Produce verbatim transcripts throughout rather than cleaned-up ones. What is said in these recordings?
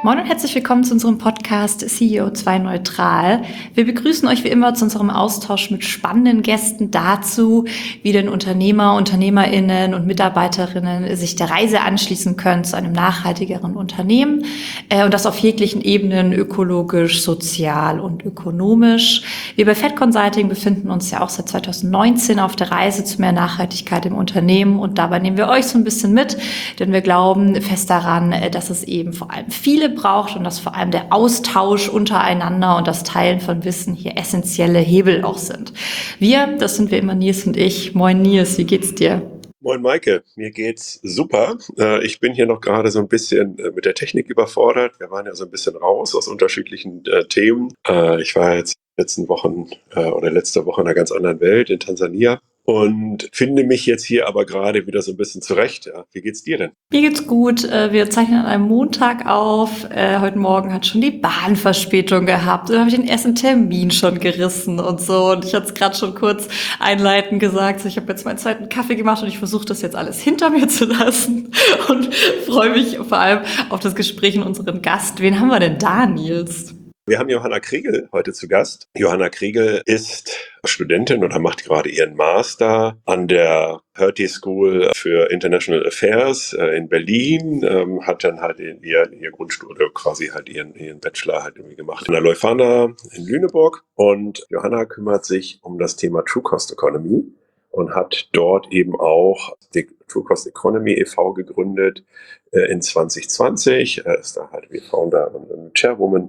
Moin und herzlich willkommen zu unserem Podcast C E O zwei Neutral. Wir begrüßen euch wie immer zu unserem Austausch mit spannenden Gästen dazu, wie denn Unternehmer, UnternehmerInnen und Mitarbeiterinnen sich der Reise anschließen können zu einem nachhaltigeren Unternehmen äh, und das auf jeglichen Ebenen, ökologisch, sozial und ökonomisch. Wir bei Fed Consulting befinden uns ja auch seit zweitausendneunzehn auf der Reise zu mehr Nachhaltigkeit im Unternehmen und dabei nehmen wir euch so ein bisschen mit, denn wir glauben fest daran, dass es eben vor allem viele braucht und dass vor allem der Austausch untereinander und das Teilen von Wissen hier essentielle Hebel auch sind. Wir, das sind wir immer Nils und ich. Moin Nils, wie geht's dir? Moin Maike, mir geht's super. Äh, Ich bin hier noch gerade so ein bisschen äh, mit der Technik überfordert. Wir waren ja so ein bisschen raus aus unterschiedlichen äh, Themen. Äh, Ich war jetzt letzten Wochen äh, oder letzte Woche in einer ganz anderen Welt in Tansania und finde mich jetzt hier aber gerade wieder so ein bisschen zurecht. Ja. Wie geht's dir denn? Mir geht's gut. Äh, Wir zeichnen an einem Montag auf. Äh, Heute Morgen hat schon die Bahn Verspätung gehabt. Da habe ich den ersten Termin schon gerissen und so. Und ich hatte es gerade schon kurz einleitend gesagt. So, ich habe jetzt meinen zweiten Kaffee gemacht und ich versuche das jetzt alles hinter mir zu lassen und freue mich vor allem auf das Gespräch mit unserem Gast. Wen haben wir denn da, Nils? Wir haben Johanna Kriegel heute zu Gast. Johanna Kriegel ist Studentin oder macht gerade ihren Master an der Hertie School für International Affairs äh, in Berlin, ähm, hat dann halt in ihr, ihr Grundstudium quasi halt ihren, ihren Bachelor halt irgendwie gemacht in der Leuphana in Lüneburg. Und Johanna kümmert sich um das Thema True Cost Economy und hat dort eben auch die True Cost Economy e V gegründet äh, in zwanzig zwanzig. Er ist da halt wie Founder und, und Chairwoman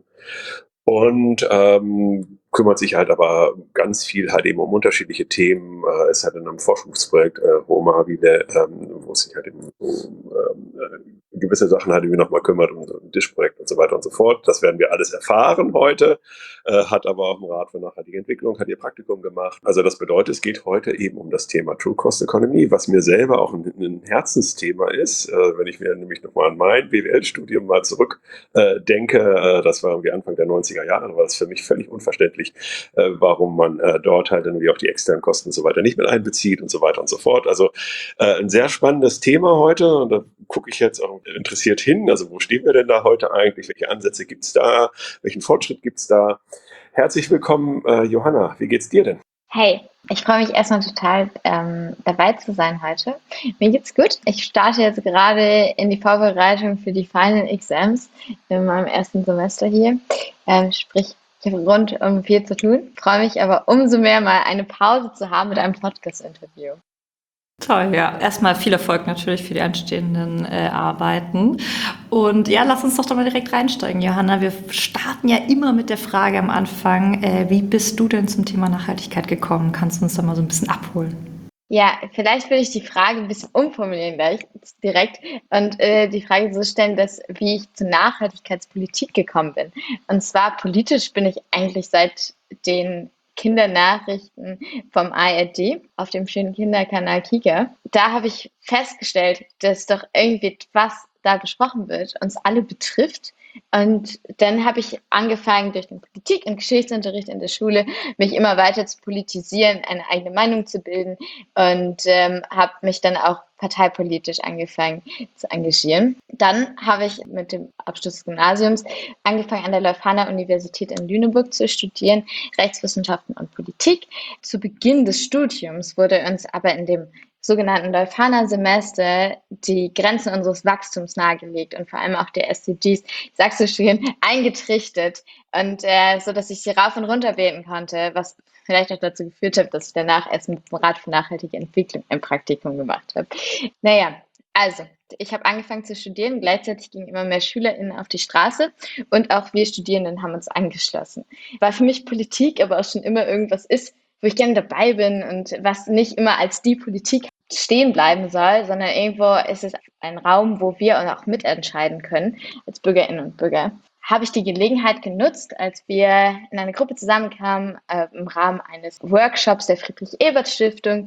und ähm, kümmert sich halt aber ganz viel halt eben um unterschiedliche Themen. Äh, ist halt in einem Forschungsprojekt, äh, Roma, wie der, ähm, wo es sich halt eben um ähm, äh, gewisse Sachen halt irgendwie nochmal kümmert, um so ein Dish-Projekt und so weiter und so fort. Das werden wir alles erfahren heute. Äh, hat aber auch im Rat für nachhaltige Entwicklung, hat ihr Praktikum gemacht. Also das bedeutet, es geht heute eben um das Thema True Cost Economy, was mir selber auch ein, ein Herzensthema ist. Äh, wenn ich mir nämlich nochmal an mein B W L-Studium mal zurück äh, denke, äh, das war irgendwie Anfang der neunziger Jahre, da war das für mich völlig unverständlich, äh, warum man äh, dort halt irgendwie auch die externen Kosten und so weiter nicht mit einbezieht und so weiter und so fort. Also äh, ein sehr spannendes Thema heute und da gucke ich jetzt auch interessiert hin. Also wo stehen wir denn da heute eigentlich? Welche Ansätze gibt es da? Welchen Fortschritt gibt es da? Herzlich willkommen, äh, Johanna. Wie geht's dir denn? Hey, ich freue mich erstmal total ähm, dabei zu sein heute. Mir geht's gut. Ich starte jetzt gerade in die Vorbereitung für die Final Exams in meinem ersten Semester hier. Ähm, sprich, ich habe rund um viel zu tun. Freue mich aber umso mehr, mal eine Pause zu haben mit einem Podcast-Interview. Toll, ja. Erstmal viel Erfolg natürlich für die anstehenden äh, Arbeiten. Und ja, lass uns doch da mal direkt reinsteigen, Johanna. Wir starten ja immer mit der Frage am Anfang, äh, wie bist du denn zum Thema Nachhaltigkeit gekommen? Kannst du uns da mal so ein bisschen abholen? Ja, vielleicht würde ich die Frage ein bisschen umformulieren gleich direkt und äh, die Frage so stellen, dass wie ich zur Nachhaltigkeitspolitik gekommen bin. Und zwar politisch bin ich eigentlich seit den Kindernachrichten vom A R D auf dem schönen Kinderkanal Kika. Da habe ich festgestellt, dass doch irgendwie was da besprochen wird, uns alle betrifft. Und dann habe ich angefangen, durch den Politik- und Geschichtsunterricht in der Schule mich immer weiter zu politisieren, eine eigene Meinung zu bilden und ähm, habe mich dann auch parteipolitisch angefangen zu engagieren. Dann habe ich mit dem Abschluss des Gymnasiums angefangen, an der Leuphana Universität in Lüneburg zu studieren, Rechtswissenschaften und Politik. Zu Beginn des Studiums wurde uns aber in dem sogenannten Leuphana-Semester die Grenzen unseres Wachstums nahegelegt und vor allem auch der S D Gs, Sachsen-Studien, eingetrichtert und äh, so, dass ich sie rauf und runter beten konnte, was vielleicht auch dazu geführt hat, dass ich danach erst mit dem Rat für nachhaltige Entwicklung ein Praktikum gemacht habe. Naja, also, ich habe angefangen zu studieren, gleichzeitig gingen immer mehr SchülerInnen auf die Straße und auch wir Studierenden haben uns angeschlossen. Weil für mich Politik aber auch schon immer irgendwas ist, wo ich gerne dabei bin und was nicht immer als die Politik stehen bleiben soll, sondern irgendwo ist es ein Raum, wo wir auch mitentscheiden können als Bürgerinnen und Bürger. Habe ich die Gelegenheit genutzt, als wir in eine Gruppe zusammenkamen äh, im Rahmen eines Workshops der Friedrich-Ebert-Stiftung,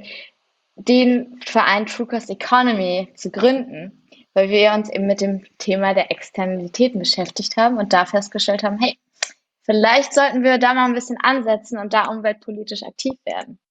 den Verein True Cost Economy zu gründen, weil wir uns eben mit dem Thema der Externalitäten beschäftigt haben und da festgestellt haben, hey, vielleicht sollten wir da mal ein bisschen ansetzen und da umweltpolitisch aktiv werden.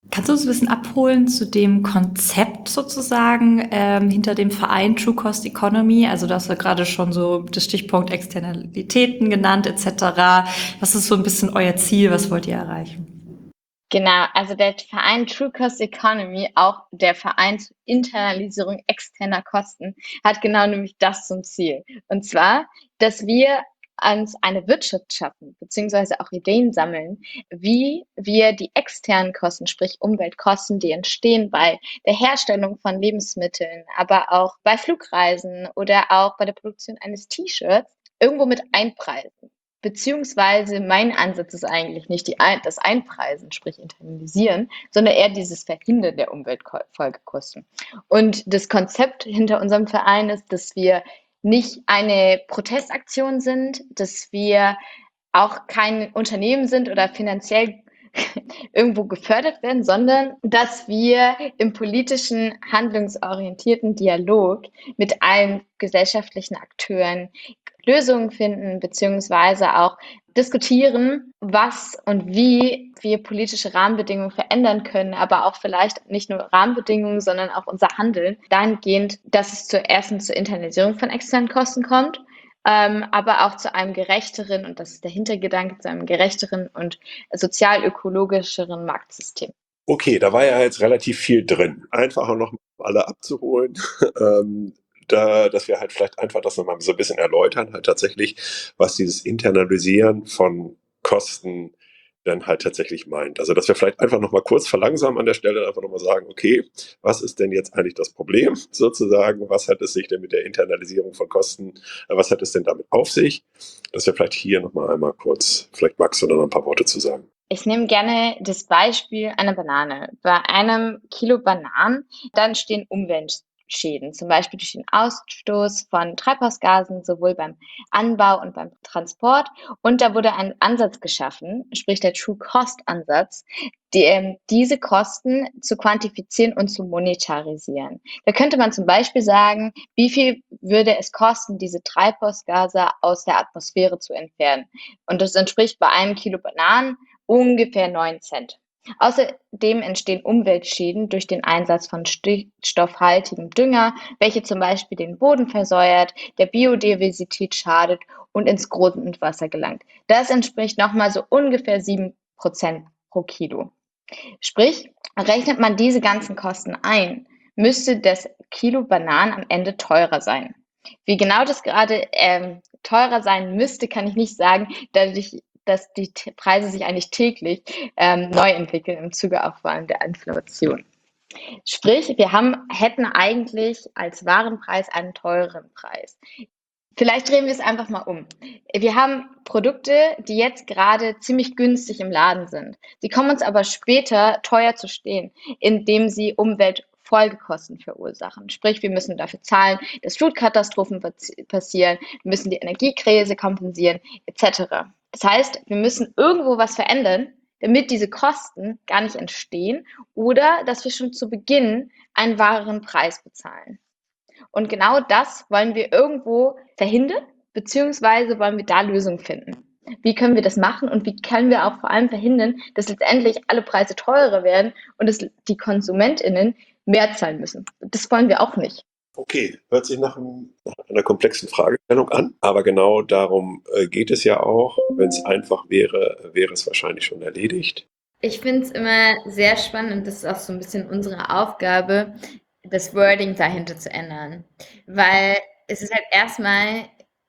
Kannst du uns ein bisschen abholen zu dem Konzept sozusagen ähm, hinter dem Verein True Cost Economy? Also du hast ja gerade schon so das Stichpunkt Externalitäten genannt et cetera. Was ist so ein bisschen euer Ziel? Was wollt ihr erreichen? Genau, also der Verein True Cost Economy, auch der Verein zur Internalisierung externer Kosten, hat genau nämlich das zum Ziel. Und zwar, dass wir uns eine Wirtschaft schaffen, beziehungsweise auch Ideen sammeln, wie wir die externen Kosten, sprich Umweltkosten, die entstehen bei der Herstellung von Lebensmitteln, aber auch bei Flugreisen oder auch bei der Produktion eines T-Shirts, irgendwo mit einpreisen. Beziehungsweise mein Ansatz ist eigentlich nicht die Ein das Einpreisen, sprich internalisieren, sondern eher dieses Verhindern der Umweltfolgekosten. Und das Konzept hinter unserem Verein ist, dass wir nicht eine Protestaktion sind, dass wir auch kein Unternehmen sind oder finanziell irgendwo gefördert werden, sondern dass wir im politischen, handlungsorientierten Dialog mit allen gesellschaftlichen Akteuren Lösungen finden, beziehungsweise auch diskutieren, was und wie wir politische Rahmenbedingungen verändern können, aber auch vielleicht nicht nur Rahmenbedingungen, sondern auch unser Handeln dahingehend, dass es zur ersten zur Internalisierung von externen Kosten kommt, ähm, aber auch zu einem gerechteren, und das ist der Hintergedanke, zu einem gerechteren und sozial-ökologischeren Marktsystem. Okay, da war ja jetzt relativ viel drin. Einfach auch noch mal alle abzuholen, ähm, da, dass wir halt vielleicht einfach das nochmal so ein bisschen erläutern, halt tatsächlich, was dieses Internalisieren von Kosten dann halt tatsächlich meint. Also, dass wir vielleicht einfach nochmal kurz verlangsamen an der Stelle, einfach nochmal sagen, okay, was ist denn jetzt eigentlich das Problem sozusagen? Was hat es sich denn mit der Internalisierung von Kosten, äh, was hat es denn damit auf sich? Dass wir vielleicht hier nochmal einmal kurz, vielleicht magst du da noch ein paar Worte zu sagen. Ich nehme gerne das Beispiel einer Banane. Bei einem Kilo Bananen, dann stehen Umweltschäden, zum Beispiel durch den Ausstoß von Treibhausgasen, sowohl beim Anbau und beim Transport. Und da wurde ein Ansatz geschaffen, sprich der True Cost Ansatz, die, ähm, diese Kosten zu quantifizieren und zu monetarisieren. Da könnte man zum Beispiel sagen, wie viel würde es kosten, diese Treibhausgase aus der Atmosphäre zu entfernen? Und das entspricht bei einem Kilo Bananen ungefähr neun Cent. Außerdem entstehen Umweltschäden durch den Einsatz von stickstoffhaltigem Dünger, welche zum Beispiel den Boden versäuert, der Biodiversität schadet und ins Grundwasser gelangt. Das entspricht nochmal so ungefähr sieben Prozent pro Kilo. Sprich, rechnet man diese ganzen Kosten ein, müsste das Kilo Bananen am Ende teurer sein. Wie genau das gerade ähm, teurer sein müsste, kann ich nicht sagen, dadurch, dass die T- Preise sich eigentlich täglich ähm, neu entwickeln im Zuge auch vor allem der Inflation. Sprich, wir haben, hätten eigentlich als Warenpreis einen teureren Preis. Vielleicht drehen wir es einfach mal um. Wir haben Produkte, die jetzt gerade ziemlich günstig im Laden sind. Sie kommen uns aber später teuer zu stehen, indem sie Umweltfolgekosten verursachen. Sprich, wir müssen dafür zahlen, dass Flutkatastrophen passieren, wir müssen die Energiekrise kompensieren, et cetera. Das heißt, wir müssen irgendwo was verändern, damit diese Kosten gar nicht entstehen oder dass wir schon zu Beginn einen wahren Preis bezahlen. Und genau das wollen wir irgendwo verhindern, beziehungsweise wollen wir da Lösungen finden. Wie können wir das machen und wie können wir auch vor allem verhindern, dass letztendlich alle Preise teurer werden und dass die KonsumentInnen mehr zahlen müssen? Das wollen wir auch nicht. Okay, hört sich nach, einem, nach einer komplexen Fragestellung an, aber genau darum äh, geht es ja auch. Wenn es einfach wäre, wäre es wahrscheinlich schon erledigt. Ich finde es immer sehr spannend und das ist auch so ein bisschen unsere Aufgabe, das Wording dahinter zu ändern. Weil es ist halt erstmal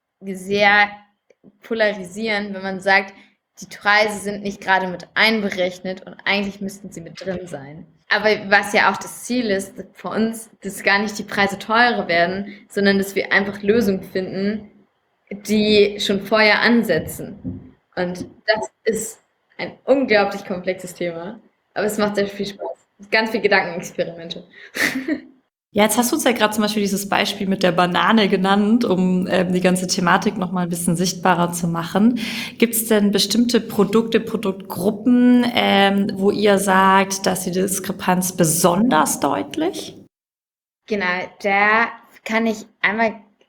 sehr polarisierend, wenn man sagt, die Preise sind nicht gerade mit einberechnet und eigentlich müssten sie mit drin sein. Aber was ja auch das Ziel ist für uns, dass gar nicht die Preise teurer werden, sondern dass wir einfach Lösungen finden, die schon vorher ansetzen. Und das ist ein unglaublich komplexes Thema, aber es macht sehr viel Spaß. Ganz viele Gedankenexperimente. Ja, jetzt hast du uns ja gerade zum Beispiel dieses Beispiel mit der Banane genannt, um ähm, die ganze Thematik noch mal ein bisschen sichtbarer zu machen. Gibt es denn bestimmte Produkte, Produktgruppen, ähm, wo ihr sagt, dass die Diskrepanz besonders deutlich? Genau, da kann ich einmal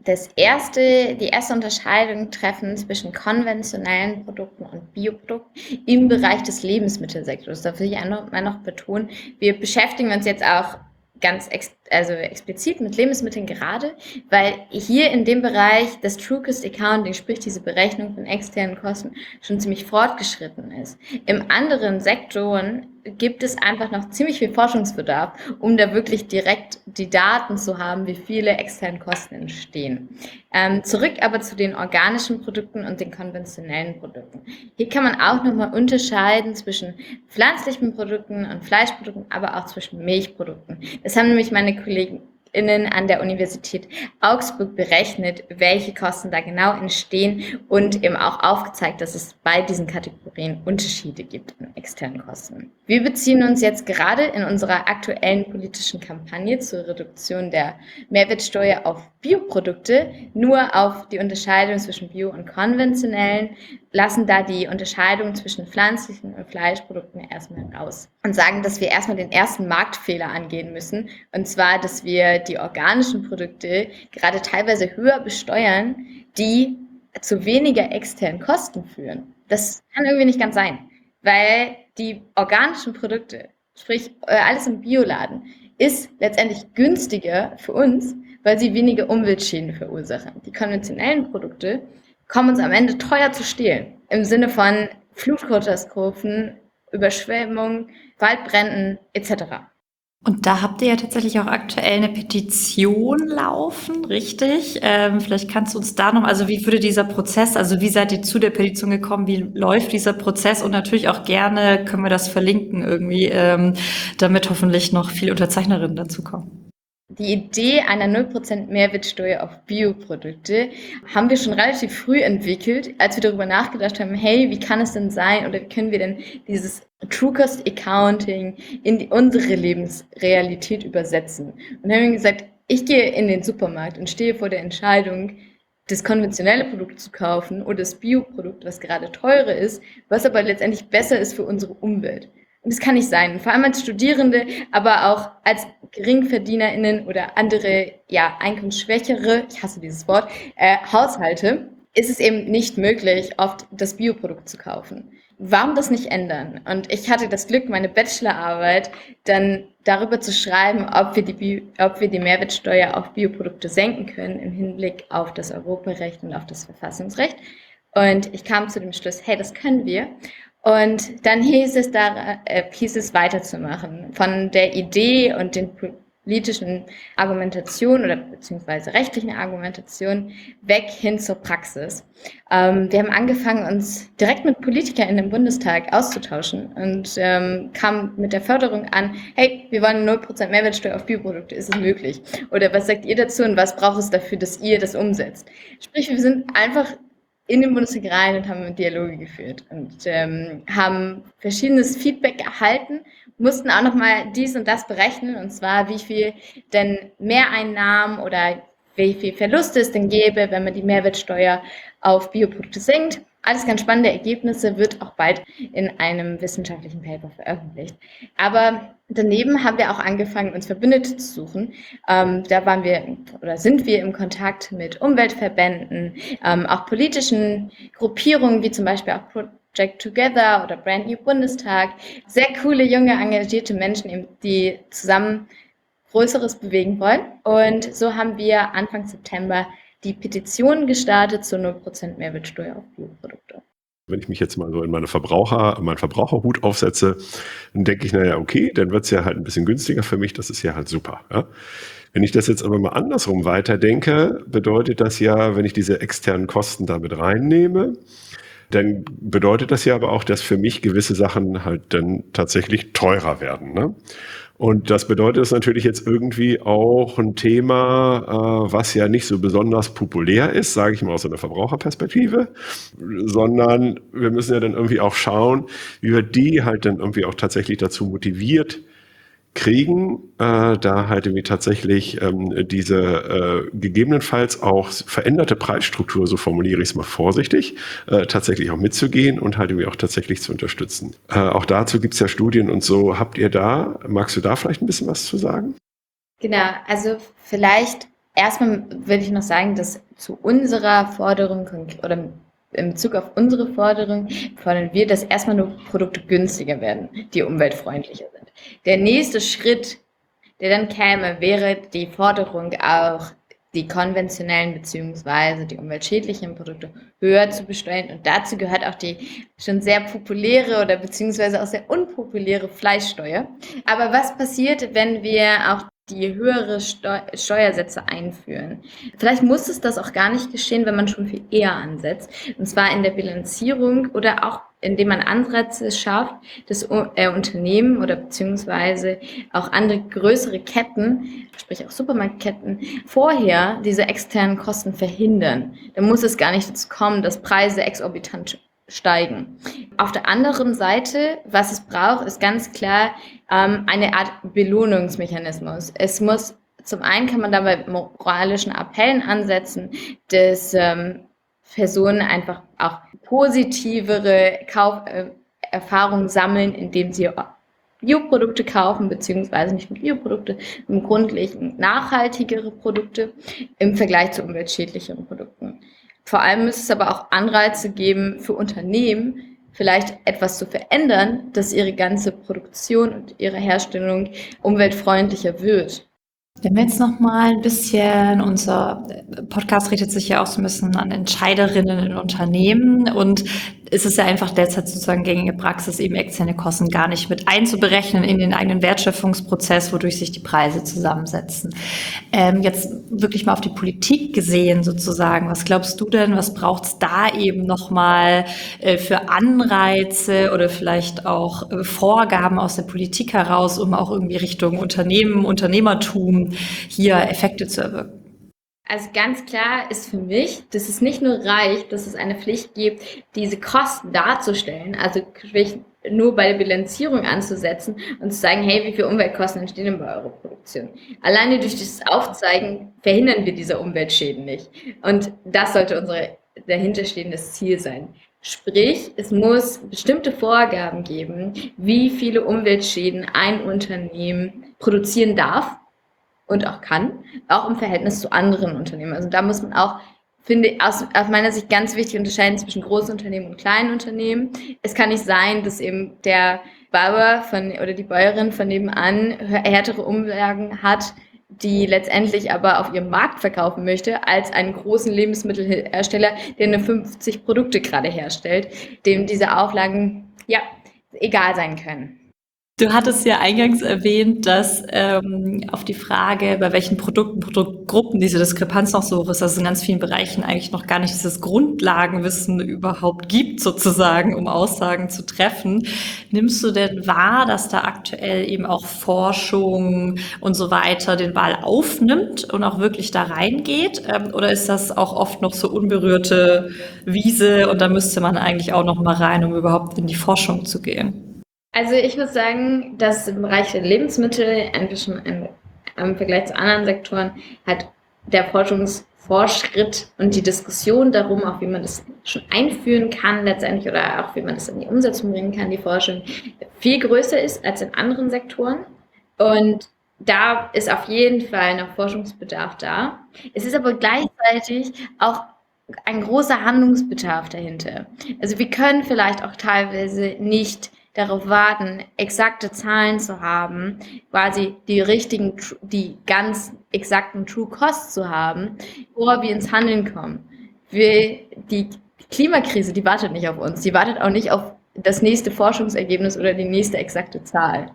das erste, die erste Unterscheidung treffen zwischen konventionellen Produkten und Bioprodukten im Bereich des Lebensmittelsektors. Da will ich einmal noch betonen, wir beschäftigen uns jetzt auch ganz ex also explizit mit Lebensmitteln gerade, weil hier in dem Bereich das True Cost Accounting, sprich diese Berechnung von externen Kosten, schon ziemlich fortgeschritten ist. Im anderen Sektoren gibt es einfach noch ziemlich viel Forschungsbedarf, um da wirklich direkt die Daten zu haben, wie viele externe Kosten entstehen. Ähm, zurück aber zu den organischen Produkten und den konventionellen Produkten. Hier kann man auch nochmal unterscheiden zwischen pflanzlichen Produkten und Fleischprodukten, aber auch zwischen Milchprodukten. Das haben nämlich meine KollegInnen an der Universität Augsburg berechnet, welche Kosten da genau entstehen und eben auch aufgezeigt, dass es bei diesen Kategorien Unterschiede gibt an externen Kosten. Wir beziehen uns jetzt gerade in unserer aktuellen politischen Kampagne zur Reduktion der Mehrwertsteuer auf Bioprodukte nur auf die Unterscheidung zwischen Bio- und konventionellen, lassen da die Unterscheidung zwischen pflanzlichen und Fleischprodukten erstmal raus und sagen, dass wir erstmal den ersten Marktfehler angehen müssen, und zwar, dass wir die organischen Produkte gerade teilweise höher besteuern, die zu weniger externen Kosten führen. Das kann irgendwie nicht ganz sein, weil die organischen Produkte, sprich alles im Bioladen, ist letztendlich günstiger für uns, weil sie weniger Umweltschäden verursachen. Die konventionellen Produkte kommen uns am Ende teuer zu stehlen, im Sinne von Flutkatastrophen, Überschwemmungen, Waldbränden et cetera. Und da habt ihr ja tatsächlich auch aktuell eine Petition laufen, richtig? Ähm, vielleicht kannst du uns da noch, also wie würde dieser Prozess, also wie seid ihr zu der Petition gekommen, wie läuft dieser Prozess, und natürlich auch gerne können wir das verlinken irgendwie, ähm, damit hoffentlich noch viele Unterzeichnerinnen dazu kommen. Die Idee einer null Prozent Mehrwertsteuer auf Bioprodukte haben wir schon relativ früh entwickelt, als wir darüber nachgedacht haben, hey, wie kann es denn sein oder wie können wir denn dieses True Cost Accounting in die, unsere Lebensrealität übersetzen? Und dann haben wir gesagt, ich gehe in den Supermarkt und stehe vor der Entscheidung, das konventionelle Produkt zu kaufen oder das Bioprodukt, was gerade teurer ist, was aber letztendlich besser ist für unsere Umwelt. Und das kann nicht sein, vor allem als Studierende, aber auch als GeringverdienerInnen oder andere, ja, einkommensschwächere, ich hasse dieses Wort, äh, Haushalte, ist es eben nicht möglich, oft das Bioprodukt zu kaufen. Warum das nicht ändern? Und ich hatte das Glück, meine Bachelorarbeit dann darüber zu schreiben, ob wir die, Bio, ob wir die Mehrwertsteuer auf Bioprodukte senken können im Hinblick auf das Europarecht und auf das Verfassungsrecht. Und ich kam zu dem Schluss, hey, das können wir. Und dann hieß es, da, äh, hieß es weiterzumachen, von der Idee und den politischen Argumentationen oder beziehungsweise rechtlichen Argumentationen weg hin zur Praxis. Ähm, wir haben angefangen, uns direkt mit PolitikerInnen im Bundestag auszutauschen und ähm, kamen mit der Förderung an, hey, wir wollen null Prozent Mehrwertsteuer auf Bioprodukte, ist es möglich? Oder was sagt ihr dazu und was braucht es dafür, dass ihr das umsetzt? Sprich, wir sind einfach in den Bundestag rein und haben Dialoge geführt und ähm, haben verschiedenes Feedback erhalten, mussten auch nochmal dies und das berechnen, und zwar wie viel denn Mehreinnahmen oder wie viel Verluste es denn gäbe, wenn man die Mehrwertsteuer auf Bioprodukte senkt. Alles ganz spannende Ergebnisse, wird auch bald in einem wissenschaftlichen Paper veröffentlicht. Aber daneben haben wir auch angefangen, uns Verbündete zu suchen. Ähm, da waren wir oder sind wir im Kontakt mit Umweltverbänden, ähm, auch politischen Gruppierungen, wie zum Beispiel auch Project Together oder Brand New Bundestag. Sehr coole, junge, engagierte Menschen, die zusammen Größeres bewegen wollen. Und so haben wir Anfang September die Petition gestartet zur null Prozent Mehrwertsteuer auf Bioprodukte. Wenn ich mich jetzt mal so in meine Verbraucher, meinen Verbraucherhut aufsetze, dann denke ich, naja, okay, dann wird es ja halt ein bisschen günstiger für mich, das ist ja halt super. Ja? Wenn ich das jetzt aber mal andersrum weiterdenke, bedeutet das ja, wenn ich diese externen Kosten damit reinnehme, dann bedeutet das ja aber auch, dass für mich gewisse Sachen halt dann tatsächlich teurer werden. Ne? Und das bedeutet es natürlich jetzt irgendwie auch ein Thema, äh, was ja nicht so besonders populär ist, sage ich mal aus einer Verbraucherperspektive, sondern wir müssen ja dann irgendwie auch schauen, wie wir die halt dann irgendwie auch tatsächlich dazu motiviert kriegen, äh, da halt irgendwie tatsächlich ähm, diese äh, gegebenenfalls auch veränderte Preisstruktur, so formuliere ich es mal vorsichtig, äh, tatsächlich auch mitzugehen und halt irgendwie auch tatsächlich zu unterstützen. Äh, auch dazu gibt es ja Studien und so. Habt ihr da, magst du da vielleicht ein bisschen was zu sagen? Genau, also vielleicht Erstmal würde ich noch sagen, dass zu unserer Forderung oder in Bezug auf unsere Forderung fordern wir, dass erstmal nur Produkte günstiger werden, die umweltfreundlicher sind. Der nächste Schritt, der dann käme, wäre die Forderung auch, die konventionellen bzw. die umweltschädlichen Produkte höher zu besteuern. Und dazu gehört auch die schon sehr populäre oder beziehungsweise auch sehr unpopuläre Fleischsteuer. Aber was passiert, wenn wir auch die höhere Steu- Steuersätze einführen? Vielleicht muss es das auch gar nicht geschehen, wenn man schon viel eher ansetzt. Und zwar in der Bilanzierung oder auch indem man Anreize schafft, dass äh, Unternehmen oder beziehungsweise auch andere größere Ketten, sprich auch Supermarktketten, vorher diese externen Kosten verhindern. Dann muss es gar nicht dazu kommen, dass Preise exorbitant steigen. Auf der anderen Seite, was es braucht, ist ganz klar ähm, eine Art Belohnungsmechanismus. Es muss, zum einen kann man dabei moralischen Appellen ansetzen, dass ähm, Personen einfach auch positivere Kauferfahrungen sammeln, indem sie Bioprodukte kaufen, beziehungsweise nicht nur Bioprodukte, im Grundlegend nachhaltigere Produkte im Vergleich zu umweltschädlicheren Produkten. Vor allem müsste es aber auch Anreize geben für Unternehmen, vielleicht etwas zu verändern, dass ihre ganze Produktion und ihre Herstellung umweltfreundlicher wird. Wenn wir jetzt noch mal ein bisschen, unser Podcast richtet sich ja auch so ein bisschen an Entscheiderinnen in Unternehmen und es ist ja einfach derzeit sozusagen gängige Praxis, eben externe Kosten gar nicht mit einzuberechnen in den eigenen Wertschöpfungsprozess, wodurch sich die Preise zusammensetzen. Ähm, jetzt wirklich mal auf die Politik gesehen sozusagen, was glaubst du denn, was braucht es da eben noch mal äh, für Anreize oder vielleicht auch äh, Vorgaben aus der Politik heraus, um auch irgendwie Richtung Unternehmen, Unternehmertum hier Effekte zu erwirken? Also ganz klar ist für mich, dass es nicht nur reicht, dass es eine Pflicht gibt, diese Kosten darzustellen, also sprich nur bei der Bilanzierung anzusetzen und zu sagen, hey, wie viele Umweltkosten entstehen denn bei eurer Produktion? Alleine durch dieses Aufzeigen verhindern wir diese Umweltschäden nicht. Und das sollte unser dahinterstehendes Ziel sein. Sprich, es muss bestimmte Vorgaben geben, wie viele Umweltschäden ein Unternehmen produzieren darf und auch kann, auch im Verhältnis zu anderen Unternehmen. Also da muss man auch, finde ich, aus, aus meiner Sicht ganz wichtig unterscheiden zwischen großen Unternehmen und kleinen Unternehmen. Es kann nicht sein, dass eben der Bauer von, oder die Bäuerin von nebenan härtere Umlagen hat, die letztendlich aber auf ihrem Markt verkaufen möchte, als einen großen Lebensmittelhersteller, der nur fünfzig Produkte gerade herstellt, dem diese Auflagen, ja, egal sein können. Du hattest ja eingangs erwähnt, dass ähm, auf die Frage, bei welchen Produkten, Produktgruppen diese Diskrepanz noch so hoch ist, dass es in ganz vielen Bereichen eigentlich noch gar nicht dieses Grundlagenwissen überhaupt gibt, sozusagen, um Aussagen zu treffen. Nimmst du denn wahr, dass da aktuell eben auch Forschung und so weiter den Ball aufnimmt und auch wirklich da reingeht? Ähm, oder ist das auch oft noch so unberührte Wiese und da müsste man eigentlich auch noch mal rein, um überhaupt in die Forschung zu gehen? Also ich würde sagen, dass im Bereich der Lebensmittel eigentlich schon ein, im Vergleich zu anderen Sektoren hat der Forschungsfortschritt und die Diskussion darum, auch wie man das schon einführen kann letztendlich oder auch wie man das in die Umsetzung bringen kann, die Forschung viel größer ist als in anderen Sektoren. Und da ist auf jeden Fall noch Forschungsbedarf da. Es ist aber gleichzeitig auch ein großer Handlungsbedarf dahinter. Also wir können vielleicht auch teilweise nicht darauf warten, exakte Zahlen zu haben, quasi die richtigen, die ganz exakten True Costs zu haben, bevor wir ins Handeln kommen. Wir, die Klimakrise, die wartet nicht auf uns, die wartet auch nicht auf das nächste Forschungsergebnis oder die nächste exakte Zahl.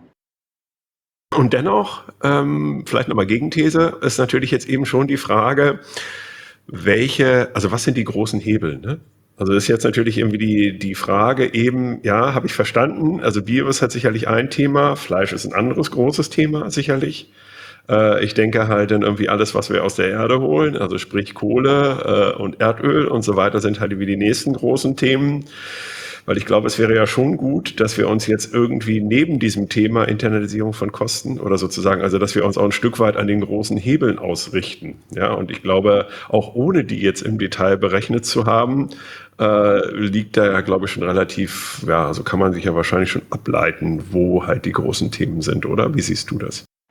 Und dennoch, ähm, vielleicht nochmal Gegenthese, ist natürlich jetzt eben schon die Frage, welche, also was sind die großen Hebel, ne? Also das ist jetzt natürlich irgendwie die, die Frage eben, ja, habe ich verstanden, also Bio hat sicherlich ein Thema, Fleisch ist ein anderes großes Thema sicherlich. Äh, ich denke halt dann irgendwie alles, was wir aus der Erde holen, also sprich Kohle äh, und Erdöl und so weiter, sind halt wie die nächsten großen Themen. Weil ich glaube, es wäre ja schon gut, dass wir uns jetzt irgendwie neben diesem Thema Internalisierung von Kosten oder sozusagen, also dass wir uns auch ein Stück weit an den großen Hebeln ausrichten. Ja, und ich glaube, auch ohne die jetzt im Detail berechnet zu haben, äh, liegt da ja, glaube ich, schon relativ, ja, also kann man sich ja wahrscheinlich schon ableiten, wo halt die großen Themen sind, oder? Wie siehst du das?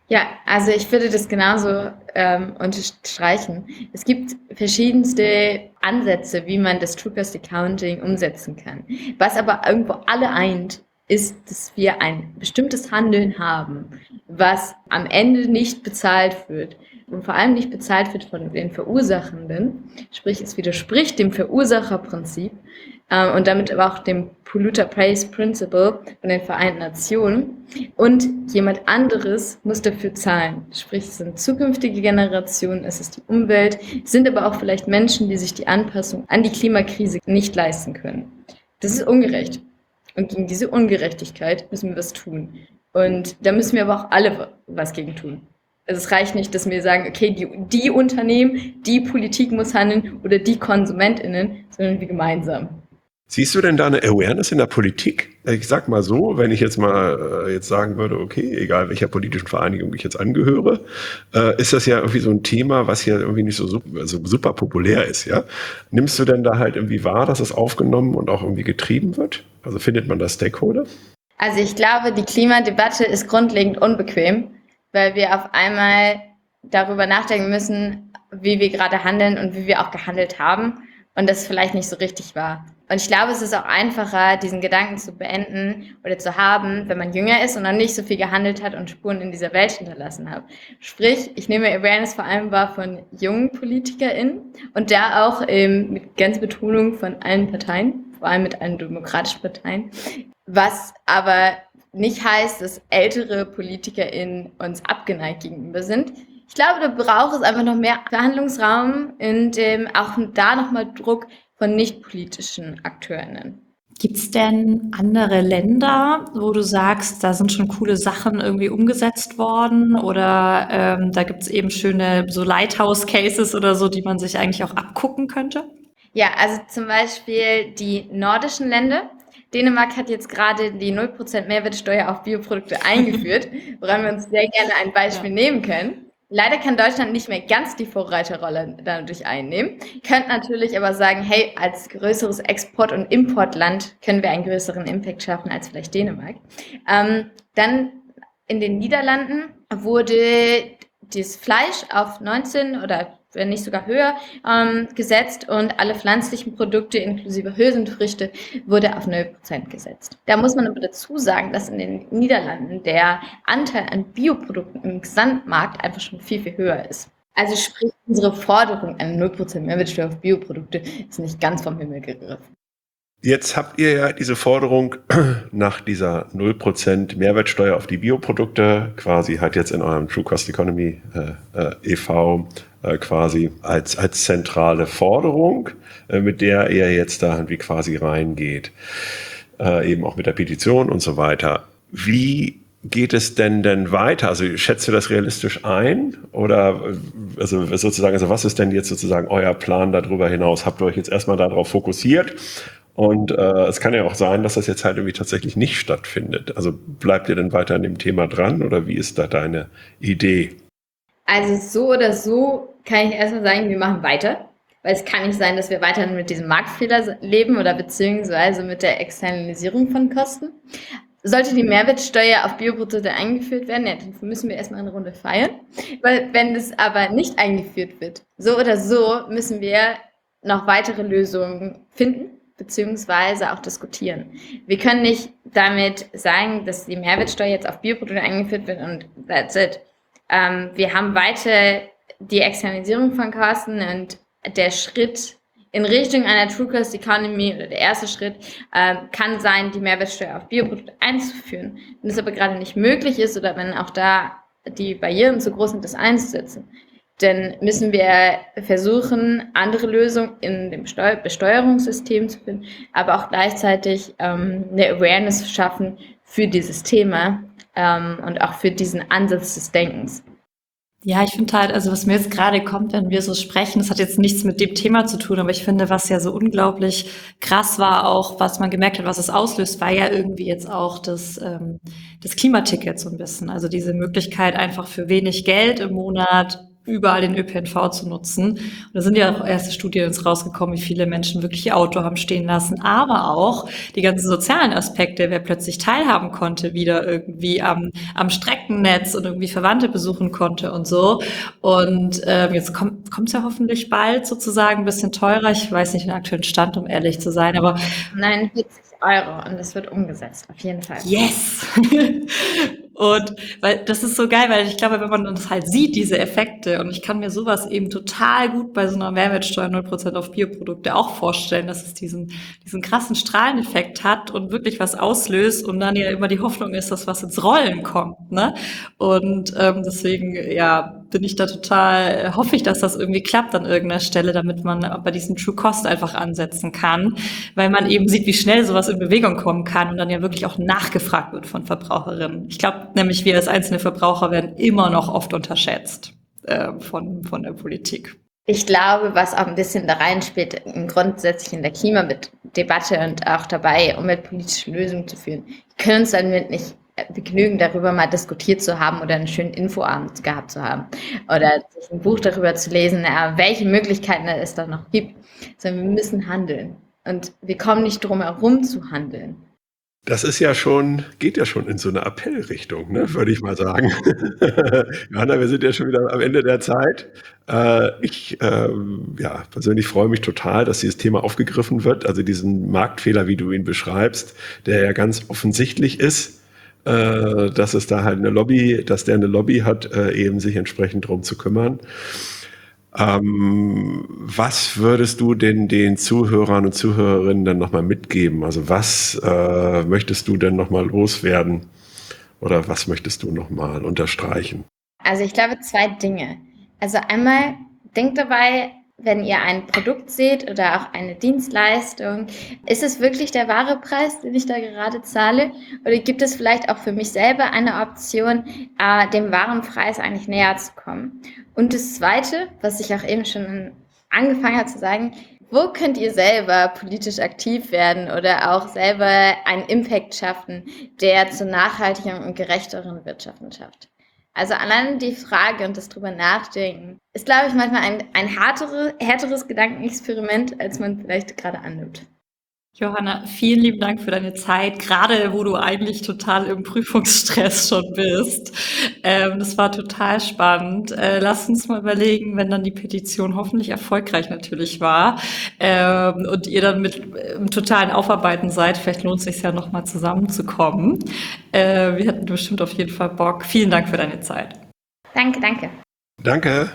Ja, also ich würde das genauso ähm, unterstreichen. Es gibt verschiedenste Ansätze, wie man das True Cost Accounting umsetzen kann. Was aber irgendwo alle eint, ist, dass wir ein bestimmtes Handeln haben, was am Ende nicht bezahlt wird und vor allem nicht bezahlt wird von den Verursachenden. Sprich, es widerspricht dem Verursacherprinzip äh, und damit aber auch dem Polluter Pays Principle von den Vereinten Nationen. Und jemand anderes muss dafür zahlen. Sprich, es sind zukünftige Generationen, es ist die Umwelt, es sind aber auch vielleicht Menschen, die sich die Anpassung an die Klimakrise nicht leisten können. Das ist ungerecht. Und gegen diese Ungerechtigkeit müssen wir was tun. Und da müssen wir aber auch alle was gegen tun. Also es reicht nicht, dass wir sagen, okay, die, die Unternehmen, die Politik muss handeln oder die KonsumentInnen, sondern wir gemeinsam. Siehst du denn da eine Awareness in der Politik? Ich sag mal so, wenn ich jetzt mal äh, jetzt sagen würde, okay, egal welcher politischen Vereinigung ich jetzt angehöre, äh, ist das ja irgendwie so ein Thema, was hier irgendwie nicht so super, so super populär ist, ja? Nimmst du denn da halt irgendwie wahr, dass es aufgenommen und auch irgendwie getrieben wird? Also findet man da Stakeholder? Also ich glaube, die Klimadebatte ist grundlegend unbequem, weil wir auf einmal darüber nachdenken müssen, wie wir gerade handeln und wie wir auch gehandelt haben und das vielleicht nicht so richtig war. Und ich glaube, es ist auch einfacher, diesen Gedanken zu beenden oder zu haben, wenn man jünger ist und noch nicht so viel gehandelt hat und Spuren in dieser Welt hinterlassen hat. Sprich, ich nehme Awareness vor allem wahr von jungen PolitikerInnen und da auch ähm, mit ganz Betonung von allen Parteien, vor allem mit allen demokratischen Parteien, was aber nicht heißt, dass ältere PolitikerInnen uns abgeneigt gegenüber sind. Ich glaube, da braucht es einfach noch mehr Verhandlungsraum und ähm, auch da nochmal Druck von nicht-politischen AkteurInnen. Gibt es denn andere Länder, wo du sagst, da sind schon coole Sachen irgendwie umgesetzt worden oder ähm, da gibt es eben schöne so Lighthouse-Cases oder so, die man sich eigentlich auch abgucken könnte? Ja, also zum Beispiel die nordischen Länder. Dänemark hat jetzt gerade die null Prozent Mehrwertsteuer auf Bioprodukte eingeführt, woran wir uns sehr gerne ein Beispiel ja. nehmen können. Leider kann Deutschland nicht mehr ganz die Vorreiterrolle dadurch einnehmen, könnte natürlich aber sagen, hey, als größeres Export- und Importland können wir einen größeren Impact schaffen als vielleicht Dänemark. Ähm, dann in den Niederlanden wurde das Fleisch auf neunzehn oder wenn nicht sogar höher ähm, gesetzt und alle pflanzlichen Produkte inklusive Hülsenfrüchte wurde auf null Prozent gesetzt. Da muss man aber dazu sagen, dass in den Niederlanden der Anteil an Bioprodukten im Gesamtmarkt einfach schon viel, viel höher ist. Also sprich, unsere Forderung an null Prozent Mehrwertsteuer auf Bioprodukte ist nicht ganz vom Himmel gegriffen. Jetzt habt ihr ja diese Forderung nach dieser null Prozent Mehrwertsteuer auf die Bioprodukte quasi halt jetzt in eurem True Cost Economy äh, äh, e V äh, quasi als, als zentrale Forderung, äh, mit der ihr jetzt da irgendwie quasi reingeht. Äh, eben auch mit der Petition und so weiter. Wie geht es denn denn weiter? Also schätzt ihr das realistisch ein? Oder also sozusagen, also was ist denn jetzt sozusagen euer Plan darüber hinaus? Habt ihr euch jetzt erstmal darauf fokussiert? Und äh, es kann ja auch sein, dass das jetzt halt irgendwie tatsächlich nicht stattfindet. Also bleibt ihr denn weiter an dem Thema dran oder wie ist da deine Idee? Also so oder so kann ich erstmal sagen, wir machen weiter. Weil es kann nicht sein, dass wir weiterhin mit diesem Marktfehler leben oder beziehungsweise mit der Externalisierung von Kosten. Sollte die Mehrwertsteuer auf Bioprodukte eingeführt werden, ja, dann müssen wir erstmal eine Runde feiern. Weil wenn das aber nicht eingeführt wird, so oder so müssen wir noch weitere Lösungen finden, beziehungsweise auch diskutieren. Wir können nicht damit sagen, dass die Mehrwertsteuer jetzt auf Bioprodukte eingeführt wird und that's it. Ähm, wir haben weiter die Externalisierung von Kosten und der Schritt in Richtung einer True Cost Economy oder der erste Schritt äh, kann sein, die Mehrwertsteuer auf Bioprodukte einzuführen. Wenn es aber gerade nicht möglich ist oder wenn auch da die Barrieren zu groß sind, das einzusetzen, dann müssen wir versuchen, andere Lösungen in dem Besteu- Besteuerungssystem zu finden, aber auch gleichzeitig ähm, eine Awareness schaffen für dieses Thema ähm, und auch für diesen Ansatz des Denkens. Ja, ich finde halt, also was mir jetzt gerade kommt, wenn wir so sprechen, das hat jetzt nichts mit dem Thema zu tun, aber ich finde, was ja so unglaublich krass war, auch was man gemerkt hat, was es auslöst, war ja irgendwie jetzt auch das, ähm, das Klimaticket so ein bisschen. Also diese Möglichkeit einfach für wenig Geld im Monat überall den Ö P N V zu nutzen. Und da sind ja auch erste Studien jetzt rausgekommen, wie viele Menschen wirklich ihr Auto haben stehen lassen, aber auch die ganzen sozialen Aspekte, wer plötzlich teilhaben konnte, wieder irgendwie am, am Streckennetz und irgendwie Verwandte besuchen konnte und so. Und ähm, jetzt kommt es ja hoffentlich bald sozusagen ein bisschen teurer. Ich weiß nicht den aktuellen Stand, um ehrlich zu sein, aber neunundvierzig Euro und das wird umgesetzt, auf jeden Fall. yes! Und weil das ist so geil, weil ich glaube, wenn man das halt sieht, diese Effekte, und ich kann mir sowas eben total gut bei so einer Mehrwertsteuer null Prozent auf Bioprodukte auch vorstellen, dass es diesen, diesen krassen Strahleneffekt hat und wirklich was auslöst und dann ja immer die Hoffnung ist, dass was ins Rollen kommt, ne? Und ähm, deswegen, ja, bin ich da total, hoffe ich, dass das irgendwie klappt an irgendeiner Stelle, damit man bei diesem True Cost einfach ansetzen kann, weil man eben sieht, wie schnell sowas in Bewegung kommen kann und dann ja wirklich auch nachgefragt wird von Verbraucherinnen. Ich glaube nämlich, wir als einzelne Verbraucher werden immer noch oft unterschätzt äh, von, von der Politik. Ich glaube, was auch ein bisschen da reinspielt, grundsätzlich in der Klimadebatte und auch dabei, umweltpolitische Lösungen zu führen, können uns damit nicht begnügen, darüber mal diskutiert zu haben oder einen schönen Infoabend gehabt zu haben oder sich ein Buch darüber zu lesen, welche Möglichkeiten es da noch gibt, sondern wir müssen handeln und wir kommen nicht drum herum zu handeln. Das ist ja schon, geht ja schon in so eine Appellrichtung, ne, würde ich mal sagen. Johanna, wir sind ja schon wieder am Ende der Zeit. Äh, ich äh, ja, persönlich freue mich total, dass dieses Thema aufgegriffen wird, also diesen Marktfehler, wie du ihn beschreibst, der ja ganz offensichtlich ist, äh, dass es da halt eine Lobby, dass der eine Lobby hat, äh, eben sich entsprechend drum zu kümmern. Ähm, was würdest du denn den Zuhörern und Zuhörerinnen dann nochmal mitgeben? Also was äh, möchtest du denn nochmal loswerden oder was möchtest du nochmal unterstreichen? Also ich glaube zwei Dinge. Also einmal denkt dabei, wenn ihr ein Produkt seht oder auch eine Dienstleistung, ist es wirklich der wahre Preis, den ich da gerade zahle? Oder gibt es vielleicht auch für mich selber eine Option, äh, dem wahren Preis eigentlich näher zu kommen? Und das Zweite, was ich auch eben schon angefangen habe zu sagen, wo könnt ihr selber politisch aktiv werden oder auch selber einen Impact schaffen, der zu nachhaltigeren und gerechteren Wirtschaften schafft? Also allein die Frage und das drüber nachdenken ist, glaube ich, manchmal ein, ein härtere, härteres Gedankenexperiment, als man vielleicht gerade annimmt. Johanna, vielen lieben Dank für deine Zeit, gerade wo du eigentlich total im Prüfungsstress schon bist. Ähm, das war total spannend. Äh, lass uns mal überlegen, wenn dann die Petition hoffentlich erfolgreich natürlich war ähm, und ihr dann mit im totalen Aufarbeiten seid, vielleicht lohnt es sich ja nochmal zusammenzukommen. Äh, wir hätten bestimmt auf jeden Fall Bock. Vielen Dank für deine Zeit. Danke, danke. Danke.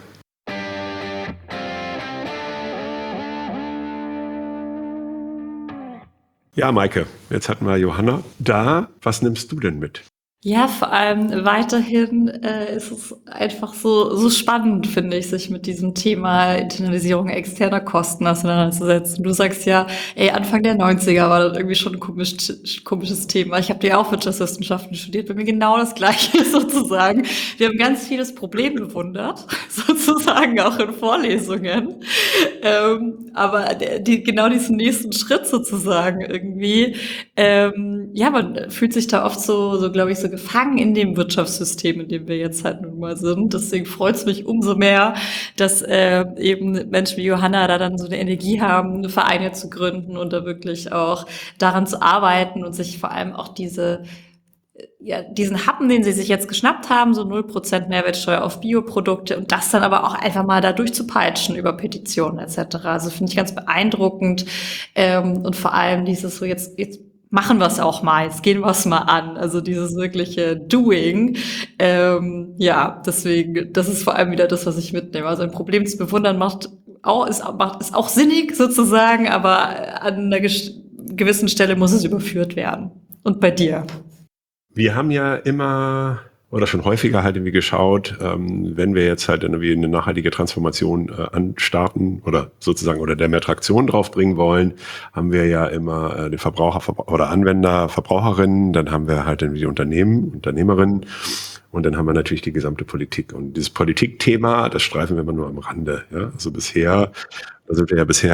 Ja, Maike, jetzt hatten wir Johanna da. Was nimmst du denn mit? Ja, vor allem weiterhin äh, ist es einfach so so spannend, finde ich, sich mit diesem Thema Internalisierung externer Kosten auseinanderzusetzen. Du sagst ja, ey, Anfang der neunziger war das irgendwie schon ein komisch, komisches Thema. Ich habe ja auch Wirtschaftswissenschaften studiert, bei mir genau das Gleiche sozusagen. Wir haben ganz vieles Problem bewundert, sozusagen auch in Vorlesungen. Ähm, aber der, die, genau diesen nächsten Schritt sozusagen irgendwie, ähm, ja, man fühlt sich da oft so, so glaube ich, so gefangen in dem Wirtschaftssystem, in dem wir jetzt halt nun mal sind. Deswegen freut es mich umso mehr, dass äh, eben Menschen wie Johanna da dann so eine Energie haben, Vereine zu gründen und da wirklich auch daran zu arbeiten und sich vor allem auch diese ja, diesen Happen, den sie sich jetzt geschnappt haben, so null Prozent Mehrwertsteuer auf Bioprodukte und das dann aber auch einfach mal da durchzupeitschen über Petitionen et cetera. Also finde ich ganz beeindruckend ähm, und vor allem dieses so jetzt, jetzt machen wir es auch mal, jetzt gehen wir es mal an. Also dieses wirkliche Doing. Ähm, ja, deswegen, das ist vor allem wieder das, was ich mitnehme. Also ein Problem zu bewundern macht auch, ist, macht, ist auch sinnig sozusagen, aber an einer gewissen Stelle muss es überführt werden. Und bei dir? Wir haben ja immer oder schon häufiger halt irgendwie geschaut, ähm, wenn wir jetzt halt irgendwie eine nachhaltige Transformation äh, anstarten oder sozusagen oder der mehr Traktion draufbringen wollen, haben wir ja immer äh, den Verbraucher Verbra- oder Anwender, Verbraucherinnen, dann haben wir halt irgendwie die Unternehmen, Unternehmerinnen und dann haben wir natürlich die gesamte Politik. Und dieses Politikthema, das streifen wir immer nur am Rande. Ja? Also bisher, da sind wir ja bisher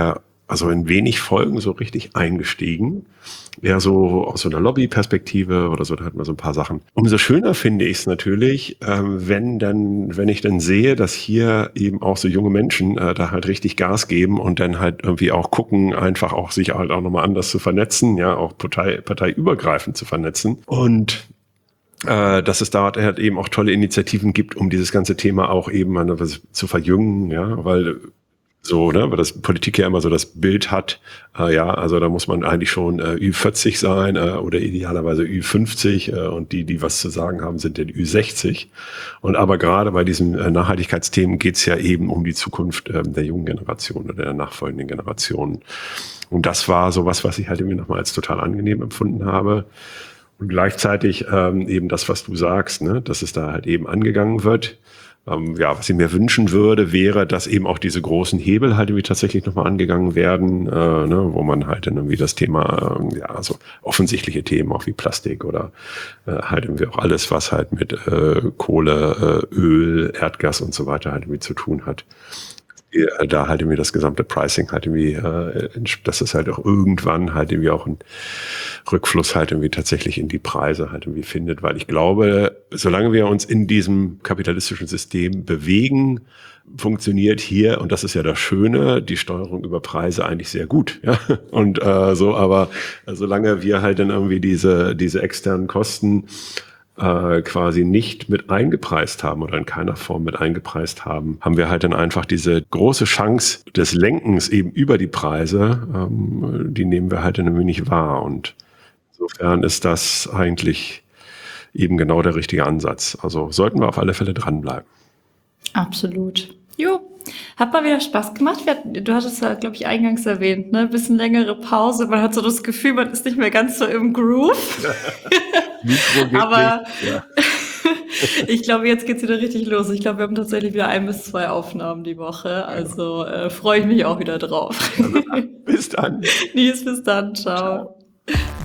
also in wenig Folgen so richtig eingestiegen. Eher so aus so einer Lobby-Perspektive oder so, da hat man so ein paar Sachen. Umso schöner finde ich es natürlich, ähm, wenn dann, wenn ich dann sehe, dass hier eben auch so junge Menschen äh, da halt richtig Gas geben und dann halt irgendwie auch gucken, einfach auch sich halt auch nochmal anders zu vernetzen, ja, auch partei, parteiübergreifend zu vernetzen. Und äh, dass es da halt eben auch tolle Initiativen gibt, um dieses ganze Thema auch eben äh, zu verjüngen, ja, weil so, ne, weil das Politik ja immer so das Bild hat, äh, ja, also da muss man eigentlich schon äh, Ü vierzig sein äh, oder idealerweise Ü fünfzig äh, und die, die was zu sagen haben, sind den Ü sechzig. Und aber gerade bei diesen äh, Nachhaltigkeitsthemen geht's ja eben um die Zukunft äh, der jungen Generation oder der nachfolgenden Generationen. Und das war sowas, was ich halt irgendwie nochmal als total angenehm empfunden habe. Und gleichzeitig ähm, eben das, was du sagst, ne, dass es da halt eben angegangen wird. Ähm, ja, was ich mir wünschen würde, wäre, dass eben auch diese großen Hebel halt irgendwie tatsächlich nochmal angegangen werden, äh, ne, wo man halt dann irgendwie das Thema, äh, ja, so offensichtliche Themen auch wie Plastik oder äh, halt irgendwie auch alles, was halt mit äh, Kohle, äh, Öl, Erdgas und so weiter halt irgendwie zu tun hat. Da halt irgendwie das gesamte Pricing halt irgendwie, äh, dass es halt auch irgendwann halt irgendwie auch ein Rückfluss halt irgendwie tatsächlich in die Preise halt irgendwie findet, weil ich glaube, solange wir uns in diesem kapitalistischen System bewegen, funktioniert hier, und das ist ja das Schöne, die Steuerung über Preise eigentlich sehr gut, ja, und äh, so, aber solange wir halt dann irgendwie diese, diese externen Kosten äh, quasi nicht mit eingepreist haben oder in keiner Form mit eingepreist haben, haben wir halt dann einfach diese große Chance des Lenkens eben über die Preise, ähm, die nehmen wir halt dann irgendwie nicht wahr. Und insofern ist das eigentlich eben genau der richtige Ansatz. Also sollten wir auf alle Fälle dranbleiben. Absolut. Jo, hat mal wieder Spaß gemacht. Wir hatten, du hattest ja, glaube ich, eingangs erwähnt, ne? Ein bisschen längere Pause. Man hat so das Gefühl, man ist nicht mehr ganz so im Groove. Mikro geht Aber nicht, ja. ich glaube, jetzt geht's wieder richtig los. Ich glaube, wir haben tatsächlich wieder ein bis zwei Aufnahmen die Woche. Also äh, freue ich mich auch wieder drauf. Bis dann. Nies, bis dann. Ciao. Ciao.